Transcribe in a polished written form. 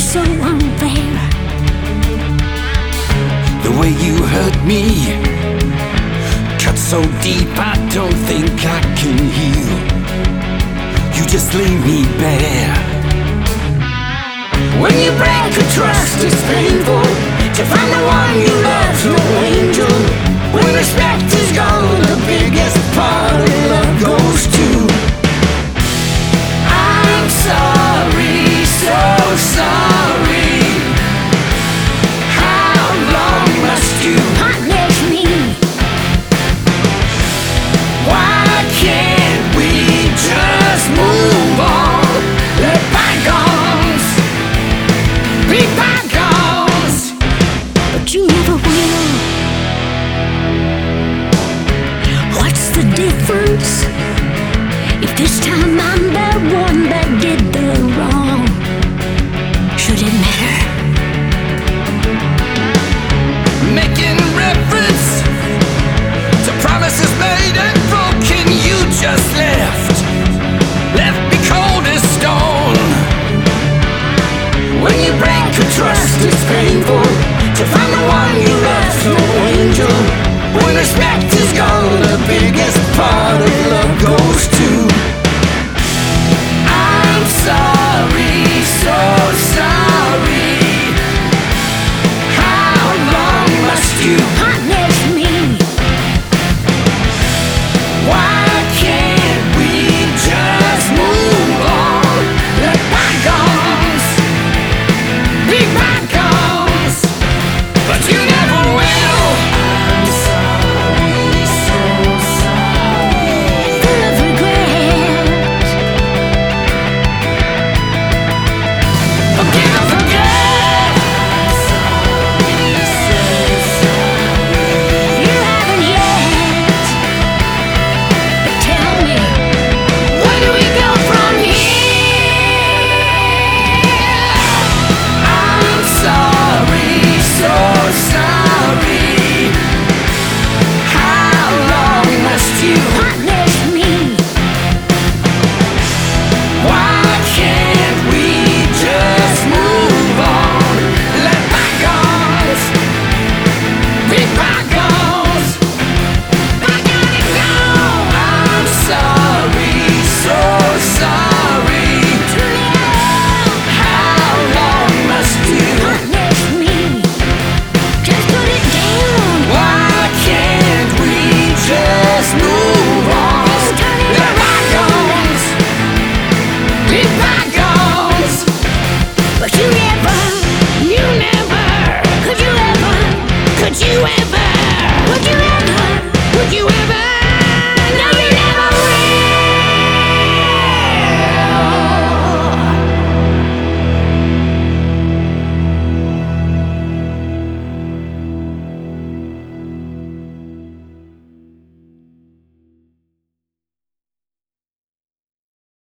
so unfair. The way you hurt me cut so deep I don't think I can heal. You just leave me bare. When you break a trust, it's painful to find the one you love's no angel. When respect is gone, the biggest part of love goes to. I'm sorry, so sorry. How long must you Punish me. Why can't we just move on? Let bygones be bygones. But you never will. What's the difference if this time I'm the one